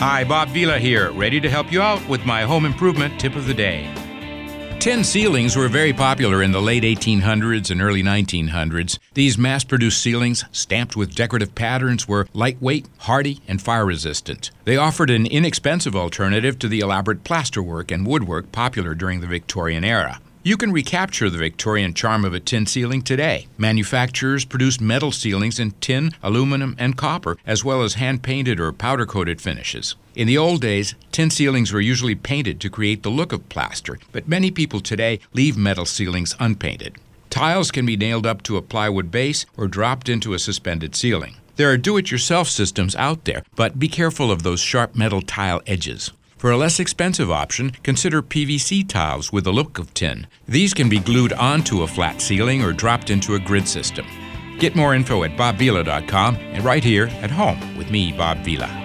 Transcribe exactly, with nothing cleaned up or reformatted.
Hi, Bob Vila here, ready to help you out with my home improvement tip of the day. Tin ceilings were very popular in the late eighteen hundreds and early nineteen hundreds. These mass-produced ceilings, stamped with decorative patterns, were lightweight, hardy, and fire-resistant. They offered an inexpensive alternative to the elaborate plasterwork and woodwork popular during the Victorian era. You can recapture the Victorian charm of a tin ceiling today. Manufacturers produce metal ceilings in tin, aluminum, and copper, as well as hand-painted or powder-coated finishes. In the old days, tin ceilings were usually painted to create the look of plaster, but many people today leave metal ceilings unpainted. Tiles can be nailed up to a plywood base or dropped into a suspended ceiling. There are do-it-yourself systems out there, but be careful of those sharp metal tile edges. For a less expensive option, consider P V C tiles with the look of tin. These can be glued onto a flat ceiling or dropped into a grid system. Get more info at bob vila dot com and right here at home with me, Bob Vila.